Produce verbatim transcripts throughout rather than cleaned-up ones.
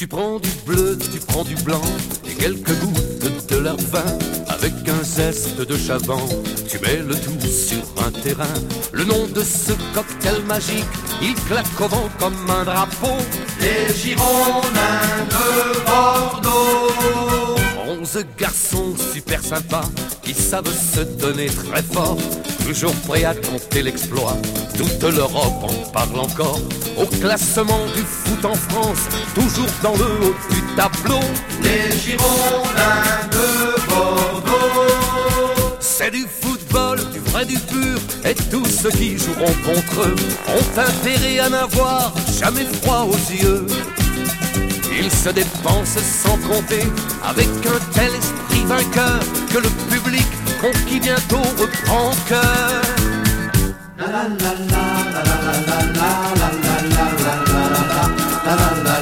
Tu prends du bleu, tu prends du blanc et quelques gouttes de leur vin. Avec un zeste de chavant, tu mets le tout sur un terrain. Le nom de ce cocktail magique, il claque au vent comme un drapeau. Les Girondins de Bordeaux. Onze garçons super sympas qui savent se donner très fort, toujours prêts à tenter l'exploit. Toute l'Europe en parle encore. Au classement du foot en France, toujours dans le haut du tableau. Les Girondins de Bordeaux. C'est du football, du vrai, du pur, et tous ceux qui joueront contre eux ont intérêt à n'avoir jamais froid aux yeux. Ils se dépensent sans compter, avec un tel esprit vainqueur, que le public conquis bientôt reprend cœur. La la la la la la la la la la la la la la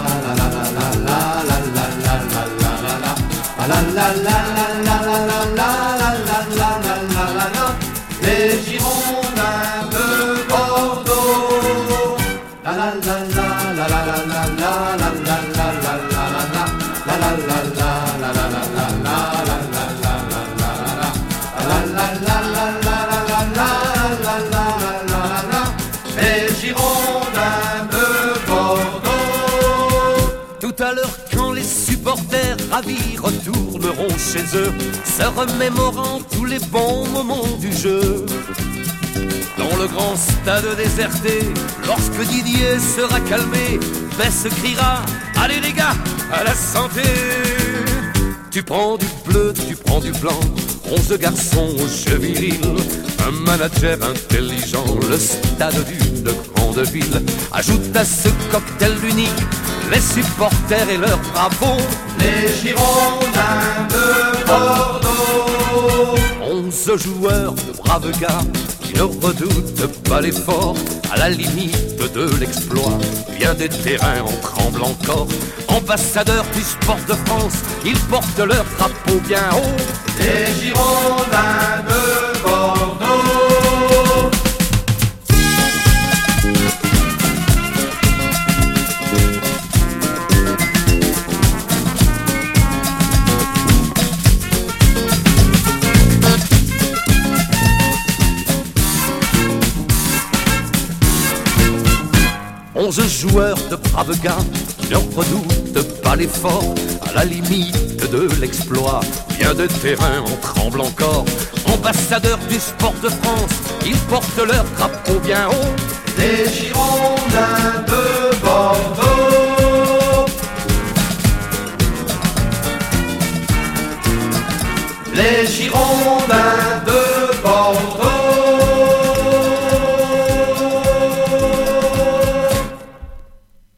la la. Les Girondins de Bordeaux. La la la la la la la la la la la la la la la la la. Les Girondins de Bordeaux. Tout à l'heure quand les supporters ravis retourneront chez eux, se remémorant tous les bons moments du jeu. Dans le grand stade déserté, lorsque Didier sera calmé, Bess criera « Allez les gars, à la santé !» Tu prends du bleu, tu prends du blanc, onze garçons aux jeux virils, un manager intelligent, le stade d'une grande ville. Ajoute à ce cocktail unique les supporters et leurs bravos. Les Girondins de Bordeaux. Onze joueurs de braves gars qui ne redoutent pas l'effort, à la limite de l'exploit. Bien des terrains en tremblent encore. Ambassadeurs du sport de France, ils portent leur drapeau bien haut. Les Girondins de Bordeaux. Onze joueurs de braves gars qui ne redoutent pas l'effort, à la limite de l'exploit. Bien de terrain en tremble encore. Ambassadeurs du sport de France, ils portent leur drapeau bien haut. Les Girondins de Bordeaux. Les Girondins de